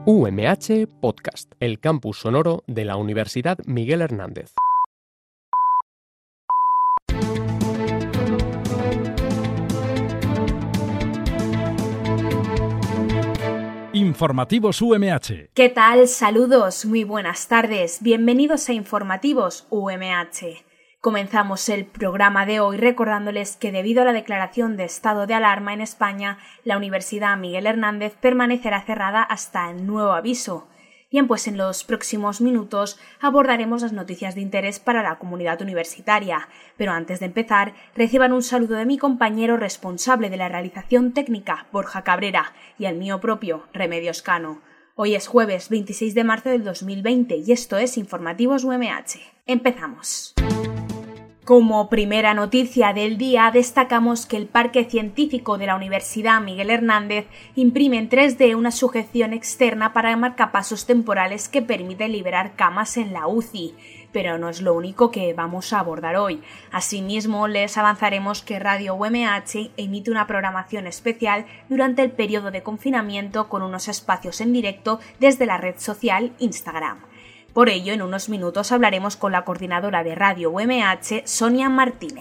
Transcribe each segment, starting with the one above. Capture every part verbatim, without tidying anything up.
U M H Podcast, el campus sonoro de la Universidad Miguel Hernández. Informativos U M H. ¿Qué tal? Saludos, muy buenas tardes. Bienvenidos a Informativos U M H. Comenzamos el programa de hoy recordándoles que debido a la declaración de estado de alarma en España, la Universidad Miguel Hernández permanecerá cerrada hasta el nuevo aviso. Bien, pues en los próximos minutos abordaremos las noticias de interés para la comunidad universitaria, pero antes de empezar, reciban un saludo de mi compañero responsable de la realización técnica, Borja Cabrera, y el mío propio, Remedios Cano. Hoy es jueves veintiséis de marzo del dos mil veinte y esto es Informativos U M H. Empezamos. Como primera noticia del día, destacamos que el Parque Científico de la Universidad Miguel Hernández imprime en tres D una sujeción externa para marcapasos temporales que permite liberar camas en la U C I. Pero no es lo único que vamos a abordar hoy. Asimismo, les avanzaremos que Radio U M H emite una programación especial durante el periodo de confinamiento con unos espacios en directo desde la red social Instagram. Por ello, en unos minutos hablaremos con la coordinadora de Radio U M H, Sonia Martínez.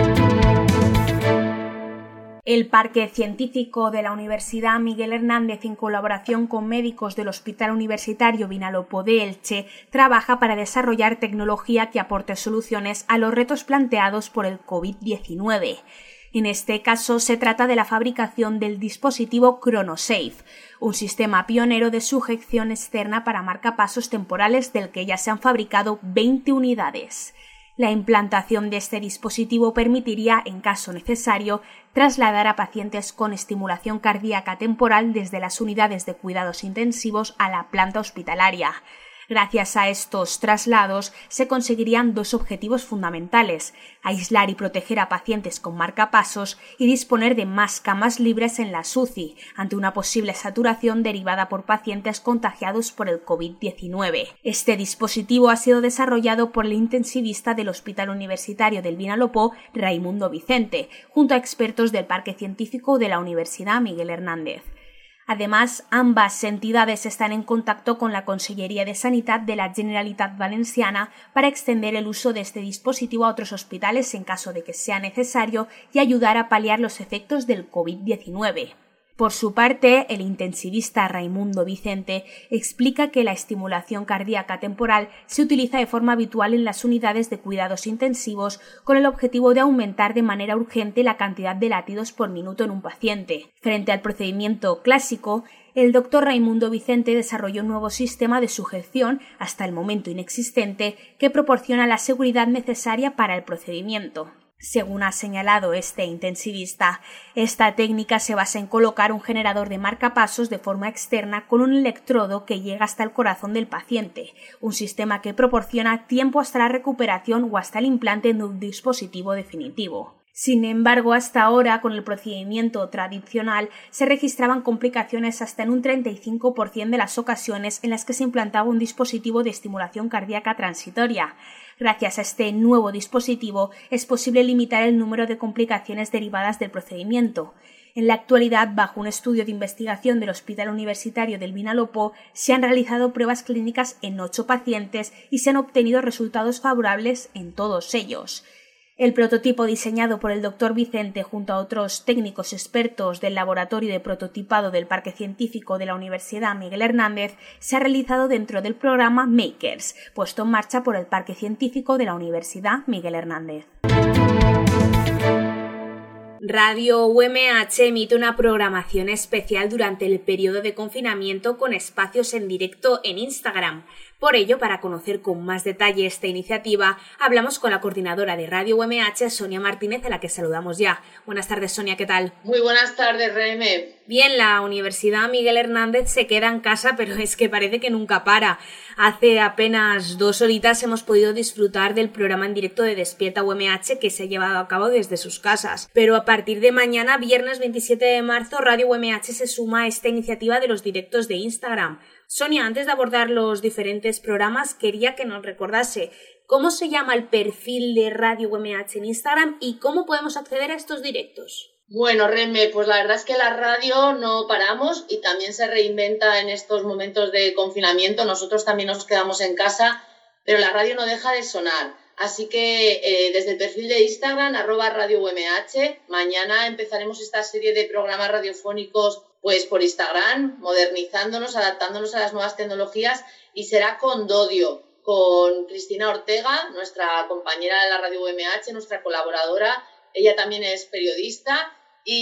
El Parque Científico de la Universidad Miguel Hernández, en colaboración con médicos del Hospital Universitario Vinalopó de Elche, trabaja para desarrollar tecnología que aporte soluciones a los retos planteados por el COVID diecinueve. En este caso, se trata de la fabricación del dispositivo ChronoSafe, un sistema pionero de sujeción externa para marcapasos temporales del que ya se han fabricado veinte unidades. La implantación de este dispositivo permitiría, en caso necesario, trasladar a pacientes con estimulación cardíaca temporal desde las unidades de cuidados intensivos a la planta hospitalaria. Gracias a estos traslados se conseguirían dos objetivos fundamentales: aislar y proteger a pacientes con marcapasos y disponer de más camas libres en las U C I ante una posible saturación derivada por pacientes contagiados por el COVID diecinueve. Este dispositivo ha sido desarrollado por el intensivista del Hospital Universitario del Vinalopó, Raimundo Vicente, junto a expertos del Parque Científico de la Universidad Miguel Hernández. Además, ambas entidades están en contacto con la Consellería de Sanidad de la Generalitat Valenciana para extender el uso de este dispositivo a otros hospitales en caso de que sea necesario y ayudar a paliar los efectos del COVID diecinueve. Por su parte, el intensivista Raimundo Vicente explica que la estimulación cardíaca temporal se utiliza de forma habitual en las unidades de cuidados intensivos con el objetivo de aumentar de manera urgente la cantidad de latidos por minuto en un paciente. Frente al procedimiento clásico, el doctor Raimundo Vicente desarrolló un nuevo sistema de sujeción, hasta el momento inexistente, que proporciona la seguridad necesaria para el procedimiento. Según ha señalado este intensivista, esta técnica se basa en colocar un generador de marcapasos de forma externa con un electrodo que llega hasta el corazón del paciente, un sistema que proporciona tiempo hasta la recuperación o hasta el implante de un dispositivo definitivo. Sin embargo, hasta ahora, con el procedimiento tradicional, se registraban complicaciones hasta en un treinta y cinco por ciento de las ocasiones en las que se implantaba un dispositivo de estimulación cardíaca transitoria. Gracias a este nuevo dispositivo es posible limitar el número de complicaciones derivadas del procedimiento. En la actualidad, bajo un estudio de investigación del Hospital Universitario del Vinalopó, se han realizado pruebas clínicas en ocho pacientes y se han obtenido resultados favorables en todos ellos. El prototipo diseñado por el doctor Vicente junto a otros técnicos expertos del Laboratorio de Prototipado del Parque Científico de la Universidad Miguel Hernández se ha realizado dentro del programa Makers, puesto en marcha por el Parque Científico de la Universidad Miguel Hernández. Radio U M H emite una programación especial durante el periodo de confinamiento con espacios en directo en Instagram. Por ello, para conocer con más detalle esta iniciativa, hablamos con la coordinadora de Radio U M H, Sonia Martínez, a la que saludamos ya. Buenas tardes, Sonia, ¿qué tal? Muy buenas tardes, Reme. Bien, la Universidad Miguel Hernández se queda en casa, pero es que parece que nunca para. Hace apenas dos horitas hemos podido disfrutar del programa en directo de Despierta U M H que se ha llevado a cabo desde sus casas. Pero a partir de mañana, viernes veintisiete de marzo, Radio U M H se suma a esta iniciativa de los directos de Instagram. Sonia, antes de abordar los diferentes programas, quería que nos recordase cómo se llama el perfil de Radio U M H en Instagram y cómo podemos acceder a estos directos. Bueno, Reme, pues la verdad es que la radio no paramos y también se reinventa en estos momentos de confinamiento. Nosotros también nos quedamos en casa, pero la radio no deja de sonar. Así que eh, desde el perfil de Instagram, arroba Radio U M H, mañana empezaremos esta serie de programas radiofónicos pues por Instagram, modernizándonos, adaptándonos a las nuevas tecnologías, y será con Dodio, con Cristina Ortega, nuestra compañera de la Radio U M H, nuestra colaboradora. Ella también es periodista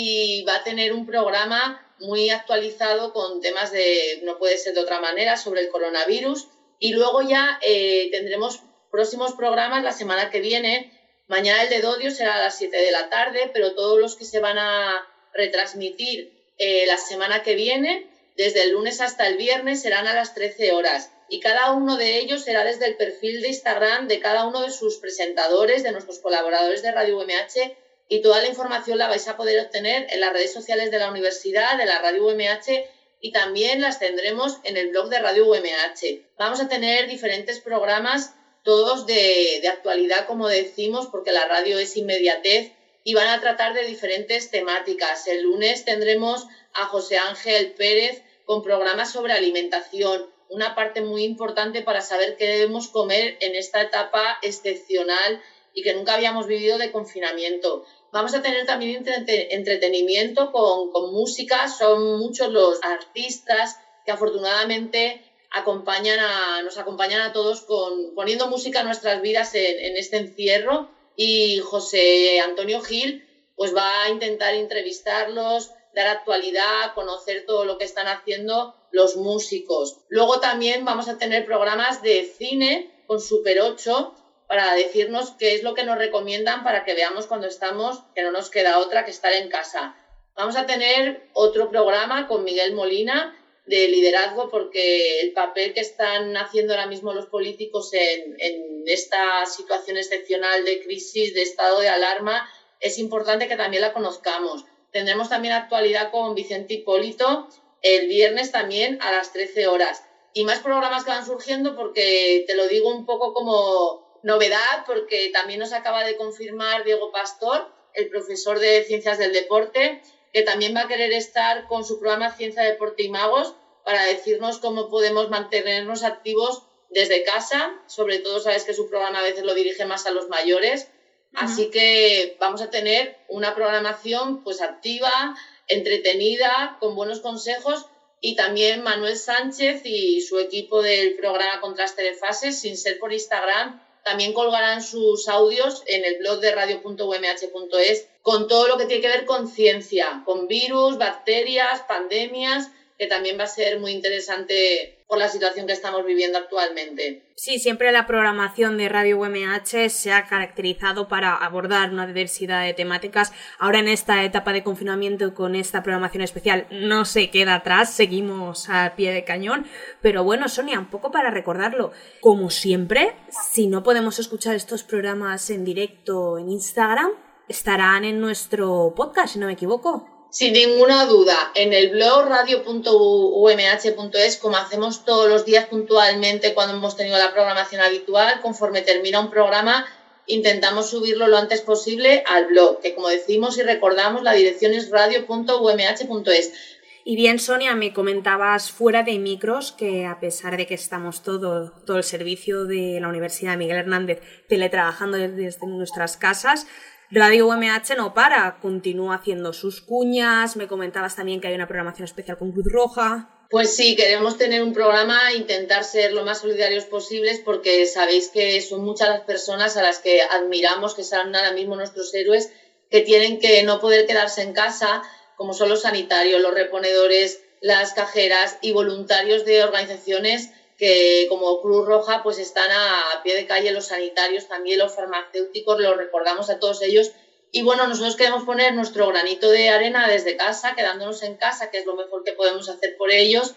y va a tener un programa muy actualizado con temas de, no puede ser de otra manera, sobre el coronavirus. Y luego ya eh, tendremos próximos programas la semana que viene. Mañana el de Dodio será a las siete de la tarde, pero todos los que se van a retransmitir eh, la semana que viene, desde el lunes hasta el viernes, serán a las trece horas. Y cada uno de ellos será desde el perfil de Instagram de cada uno de sus presentadores, de nuestros colaboradores de Radio U M H, y toda la información la vais a poder obtener en las redes sociales de la universidad, de la Radio U M H, y también las tendremos en el blog de Radio U M H. Vamos a tener diferentes programas, todos de, de actualidad, como decimos, porque la radio es inmediatez, y van a tratar de diferentes temáticas. El lunes tendremos a José Ángel Pérez con programas sobre alimentación, una parte muy importante para saber qué debemos comer en esta etapa excepcional y que nunca habíamos vivido de confinamiento. Vamos a tener también entretenimiento con, con música. Son muchos los artistas que afortunadamente acompañan a, nos acompañan a todos con, poniendo música a nuestras vidas en, en este encierro, y José Antonio Gil pues va a intentar entrevistarlos, dar actualidad, conocer todo lo que están haciendo los músicos. Luego también vamos a tener programas de cine con Super ocho para decirnos qué es lo que nos recomiendan para que veamos cuando estamos, que no nos queda otra que estar en casa. Vamos a tener otro programa con Miguel Molina de liderazgo, porque el papel que están haciendo ahora mismo los políticos en, en esta situación excepcional de crisis, de estado de alarma, es importante que también la conozcamos. Tendremos también actualidad con Vicente Hipólito el viernes también a las trece horas. Y más programas que van surgiendo, porque te lo digo un poco como novedad, porque también nos acaba de confirmar Diego Pastor, el profesor de Ciencias del Deporte, que también va a querer estar con su programa Ciencia, Deporte y Magos para decirnos cómo podemos mantenernos activos desde casa. Sobre todo, sabes que su programa a veces lo dirige más a los mayores. Uh-huh. Así que vamos a tener una programación pues activa, entretenida, con buenos consejos, y también Manuel Sánchez y su equipo del programa Contraste de Fases, sin ser por Instagram, también colgarán sus audios en el blog de radio punto u m h punto es con todo lo que tiene que ver con ciencia, con virus, bacterias, pandemias, que también va a ser muy interesante por la situación que estamos viviendo actualmente. Sí, siempre la programación de Radio U M H se ha caracterizado para abordar una diversidad de temáticas. Ahora, en esta etapa de confinamiento, con esta programación especial, no se queda atrás, seguimos al pie de cañón. Pero bueno, Sonia, un poco para recordarlo, como siempre, si no podemos escuchar estos programas en directo en Instagram, estarán en nuestro podcast, si no me equivoco. Sin ninguna duda, en el blog radio punto u m h punto es, como hacemos todos los días puntualmente cuando hemos tenido la programación habitual, conforme termina un programa, intentamos subirlo lo antes posible al blog, que como decimos y recordamos, la dirección es radio punto u m h punto es. Y bien, Sonia, me comentabas fuera de micros que, a pesar de que estamos todo, todo el servicio de la Universidad Miguel Hernández teletrabajando desde nuestras casas, Radio U M H no para, continúa haciendo sus cuñas. Me comentabas también que hay una programación especial con Cruz Roja. Pues sí, queremos tener un programa, intentar ser lo más solidarios posibles, porque sabéis que son muchas las personas a las que admiramos, que son ahora mismo nuestros héroes, que tienen que no poder quedarse en casa, como son los sanitarios, los reponedores, las cajeras y voluntarios de organizaciones que como Cruz Roja pues están a pie de calle, los sanitarios también, los farmacéuticos, los recordamos a todos ellos. Y bueno, nosotros queremos poner nuestro granito de arena desde casa, quedándonos en casa, que es lo mejor que podemos hacer por ellos.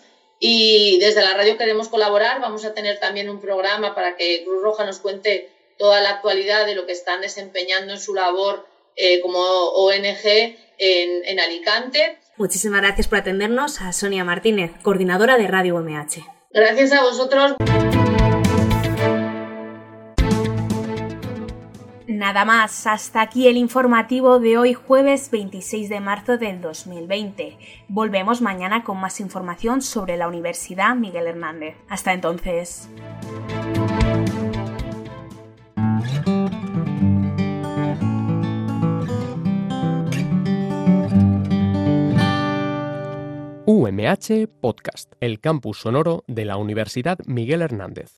Y desde la radio queremos colaborar. Vamos a tener también un programa para que Cruz Roja nos cuente toda la actualidad de lo que están desempeñando en su labor eh, como O N G en, en Alicante. Muchísimas gracias por atendernos a Sonia Martínez, coordinadora de Radio U M H. Gracias a vosotros. Nada más, hasta aquí el informativo de hoy jueves veintiséis de marzo del dos mil veinte. Volvemos mañana con más información sobre la Universidad Miguel Hernández. Hasta entonces. U M H Podcast, el campus sonoro de la Universidad Miguel Hernández.